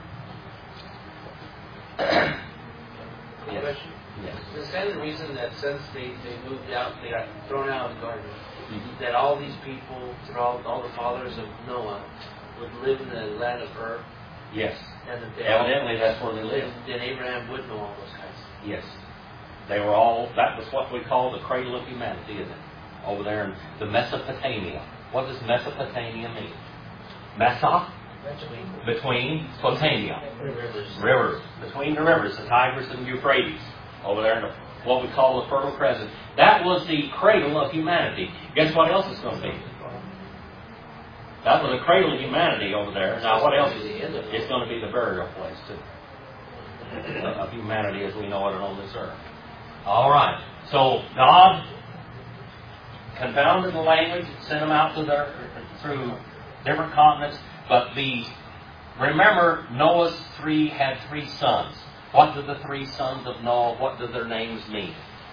Yes. Question? Yes. Is that the reason that since they, they moved out, they got thrown out of the garden, Mhm. that all these people, throughout all the fathers of Noah, would live in the land of Ur? Yes. And that they Evidently, that's where they all, lived. then Abraham would know all those guys. Yes. They were all, that was what we call the cradle of humanity, isn't it? Over there in the Mesopotamia. What does Mesopotamia mean? Mesa? Between Potamia. Rivers. Rivers. Between the rivers, the Tigris and Euphrates. Over there in the, what we call the Fertile Crescent. That was the cradle of humanity. Guess what else it's going to be? That was the cradle of humanity over there. Now what else? It's going to be the burial place too. Of humanity as we know it on this earth. All right. So God confounded the language, sent them out to their, through different continents. But the remember, Noah's three had three sons. What did the three sons of Noah? What did their names mean?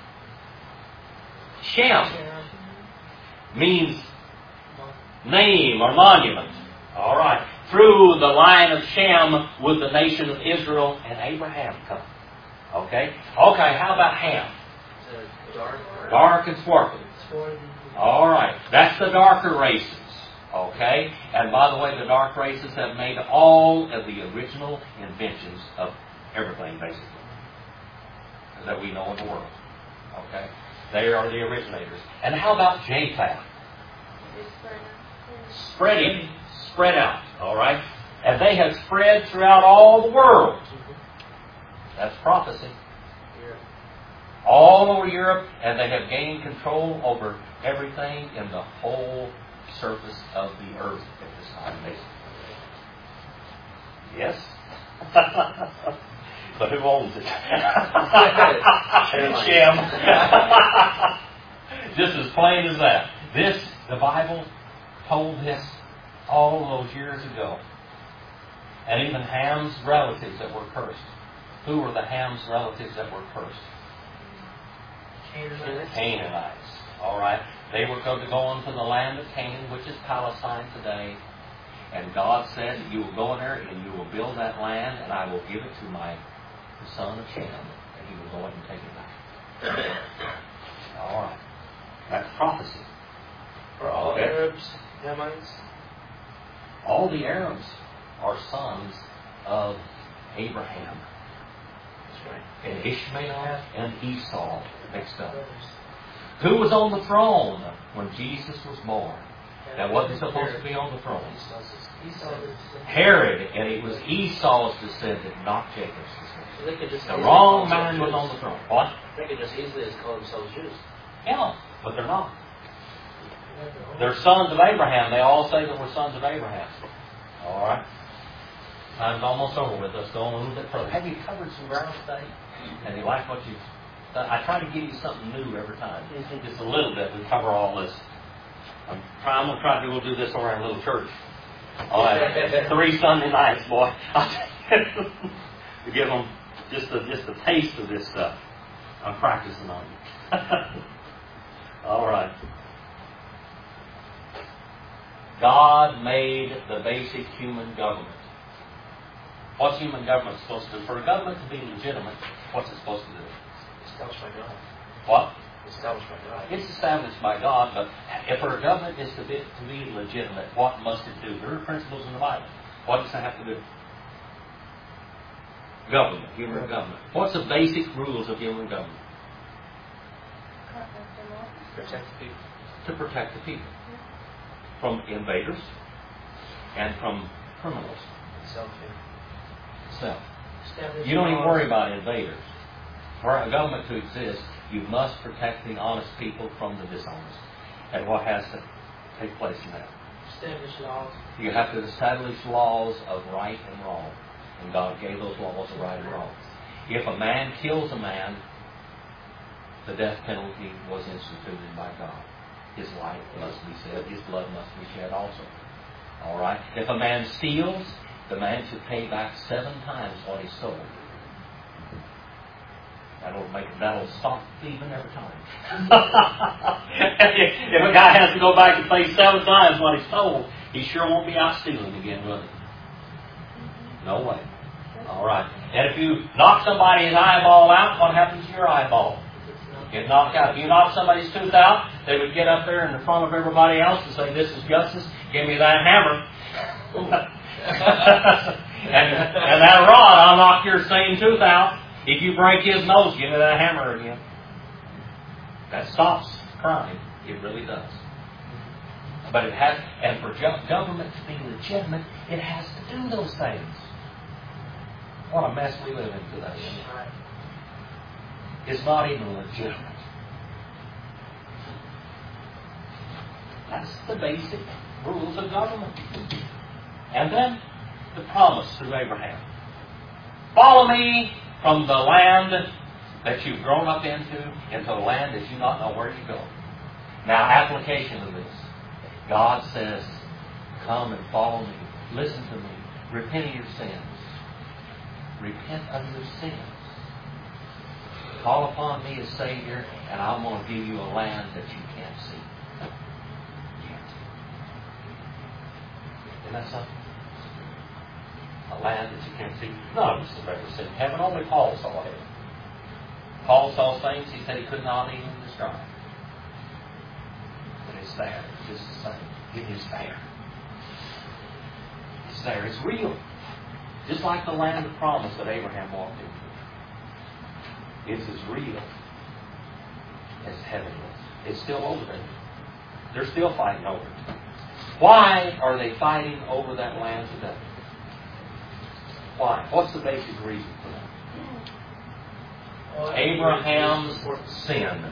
Shem means name or monument. All right. Through the line of Shem would the nation of Israel and Abraham come. Okay? Okay, how about Ham? Dark. Dark and swarthy. All right. That's the darker races. Okay? And by the way, the dark races have made all of the original inventions of everything, basically, that we know in the world. Okay? They are the originators. And how about Japheth? Spreading. Spread out. All right? And they have spread throughout all the world. That's prophecy. All over Europe, and they have gained control over everything in the whole surface of the earth at this time, basically. Yes? But who owns it? Shem. Just as plain as that. This, the Bible told this all those years ago. And even Ham's relatives that were cursed. Who were the Ham's relatives that were cursed? Canaanites. Canaanites. All right. They were going to go into the land of Canaan, which is Palestine today. And God said, you will go in there and you will build that land, and I will give it to my son of Shem, and he will go in and take it back. All right. That's prophecy. Are all Okay. Arabs Hamites? All the Arabs are sons of Abraham. That's right. And Ishmael and Esau mixed up. Who was on the throne when Jesus was born? That wasn't supposed to be on the throne. Herod, and it was Esau's descendant, not Jacob's descendant. So they could just The easily wrong call man was themselves on the throne. What? Jews. They could just easily just call themselves Jews. Yeah, but they're not. They're sons of Abraham. They all say that we're sons of Abraham. All right. Time's almost over with. Let's go on a little bit further. Have you covered some ground today? And you like what you've done? I try to give you something new every time. Just a little bit. We cover all this. I'm, trying, I'm going to try to we'll do this over in a little church. All right. Three Sunday nights, boy. To give them just a, just a taste of this stuff. I'm practicing on you. All right. God made the basic human government. What's human government supposed to do? For a government to be legitimate, what's it supposed to do? Established by God. What? Established by God. It's established by God, but if for a government is to be, to be legitimate, what must it do? There are principles in the Bible. What does it have to do? Government, human government. What's the basic rules of human government? Protect the people. To protect the people from invaders and from criminals. Self-care. Self. You don't even worry about invaders. For a government to exist, you must protect the honest people from the dishonest. And what has to take place in that? Establish laws. You have to establish laws of right and wrong. And God gave those laws of right and wrong. If a man kills a man, the death penalty was instituted by God. His life must be shed. His blood must be shed also. All right? If a man steals, the man should pay back seven times what he stole. That'll make that'll stop thieving every time. If a guy has to go back and pay seven times what he stole, he sure won't be out stealing again, will he? No way. All right. And if you knock somebody's eyeball out, what happens to your eyeball? Get knocked out. If you knock somebody's tooth out, they would get up there in the front of everybody else and say, "This is justice. Give me that hammer." and, and that rod, I'll knock your same tooth out. If you break his nose, give me that hammer again. That stops crime. It really does. But it has, and for government to be legitimate, it has to do those things. What a mess we live in today. It's not even legitimate. That's the basic rules of government. And then the promise through Abraham. Follow me from the land that you've grown up into, into a land that you not know where you go. Now, application of this. God says, come and follow me. Listen to me. Repent of your sins. Repent of your sins. Call upon me as Savior, and I'm going to give you a land that you can't see. Yet. Isn't that something? A land that you can't see. None of us have ever seen heaven. Only Paul saw heaven. Paul saw things he said he could not even describe. But it's there. It's just the same. It is there. It's there. It's real. Just like the land of promise that Abraham walked into. It's as real as heaven is. It's still over there. They're still fighting over it. Why are they fighting over that land today? Why? What's the basic reason for that? Well, Abraham's sin.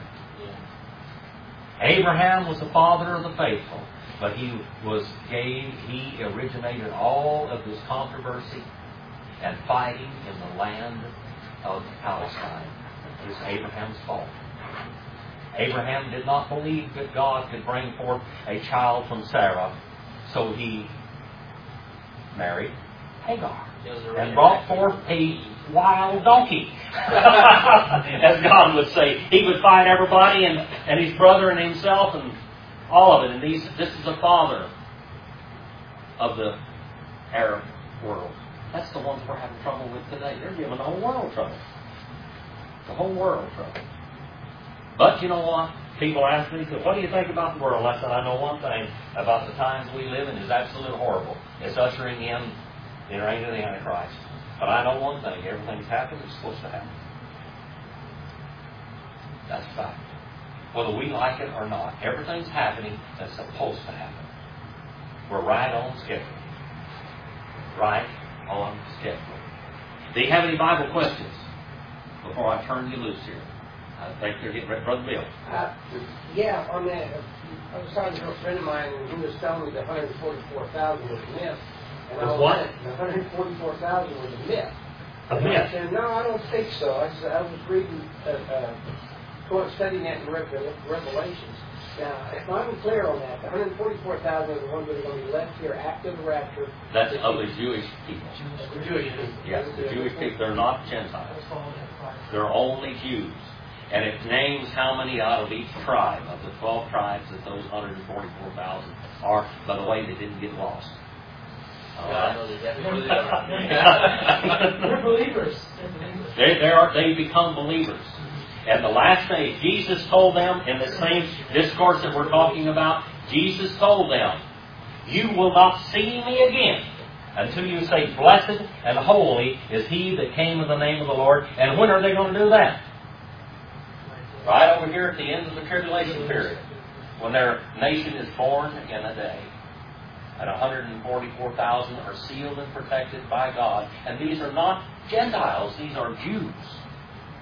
Abraham was the father of the faithful, but he was gave he originated all of this controversy and fighting in the land of Palestine. It was Abraham's fault. Abraham did not believe that God could bring forth a child from Sarah, so he married Hagar and brought forth a wild donkey. As God would say. He would fight everybody and, and his brother and himself and all of it. And these, this is the father of the Arab world. That's the ones we're having trouble with today. They're giving the whole world trouble. The whole world trouble. But you know what? People ask me, what do you think about the world? I said, I know one thing about the times we live in is absolutely horrible. It's ushering in the reign of the Antichrist. But I know one thing. Everything's happened. It's supposed to happen. That's a fact. Whether we like it or not, everything's happening that's supposed to happen. We're right on schedule. Right on schedule. Do you have any Bible questions before I turn you loose here? I think you're getting ready. Brother Bill. Uh, yeah, on that, uh, I was talking to a friend of mine, and he was telling me the one hundred forty-four thousand was a myth. And I Was was what? like, the one hundred forty-four thousand was a myth. A And I myth? said, no, I don't think so. I said, I was reading, uh, uh, going- studying that in Revel- Revelations. Now, if I'm clear on that, the one hundred forty-four thousand are the ones that are going to be left here after the rapture. That's of the Jewish people. The Jewish people. Yes, the Jewish people. They're not Gentiles. They're only Jews. And it names how many out of each tribe, of the twelve tribes, that those one hundred forty-four thousand are. By the way, they didn't get lost. All Yeah, I right? know they definitely are. They're believers. They're believers. They, they, are, they become believers. And the last day, Jesus told them in the same discourse that we're talking about, Jesus told them, you will not see me again until you say, blessed and holy is he that came in the name of the Lord. And when are they going to do that? Right over here at the end of the tribulation period, when their nation is born in a day. And one hundred forty-four thousand are sealed and protected by God. And these are not Gentiles, these are Jews.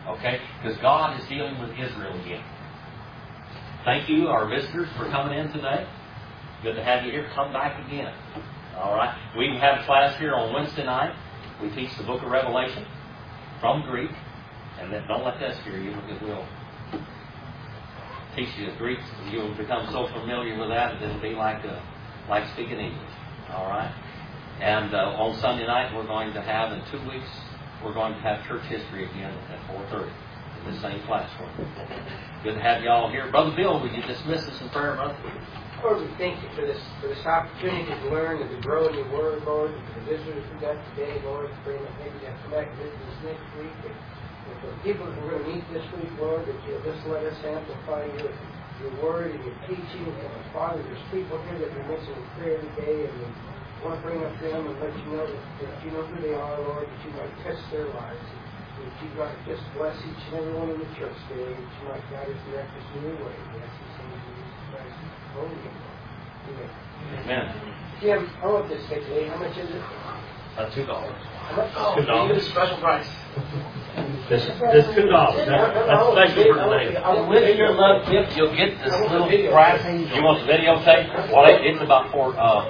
Okay? Because God is dealing with Israel again. Thank you, our visitors, for coming in today. Good to have you here. Come back again. All right? We have a class here on Wednesday night. We teach the book of Revelation from Greek. And then don't let that scare you, because we'll teach you Greek. You'll become so familiar with that that it'll be like uh, like speaking English. All right? And uh, on Sunday night, we're going to have, in two weeks, we're going to have church history again at four thirty in the same classroom. Good to have you all here. Brother Bill, will you dismiss us in prayer, brother? Lord, we thank you for this for this opportunity to learn and to grow in your word, Lord, and for the visitors we got today, Lord. Pray that maybe they have come back and visit us next week. And, and for the people that we're going to meet this week, Lord, that you'll just let us amplify your, your word and your teaching. And Father, there's people here that we're missing in prayer today, and we want to bring up them and let you know that, that you know who they are, Lord, that you might touch their lives. And that you might just bless each and every one in the church today, that you might guide us and direct us in your way. We ask these things in Jesus Christ. Holy name. Amen. Amen. Jim, I want this steak today. How much is it? Uh, two dollars. How much? Oh, Two dollars. you get a special price. This, this two dollars. That, that's special for today. And with your love gift, you'll get this little brass. You want the videotape? Well, it, it's about four. Uh,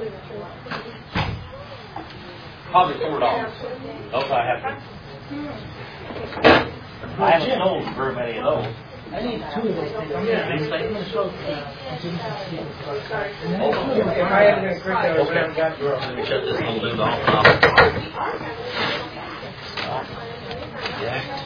probably four dollars. Those I have. I haven't sold very many of those. I need two of those things. I'm Yeah, these going things. to show you. If I hadn't been correct, I would have got you. Let me shut this little dude off. Yeah.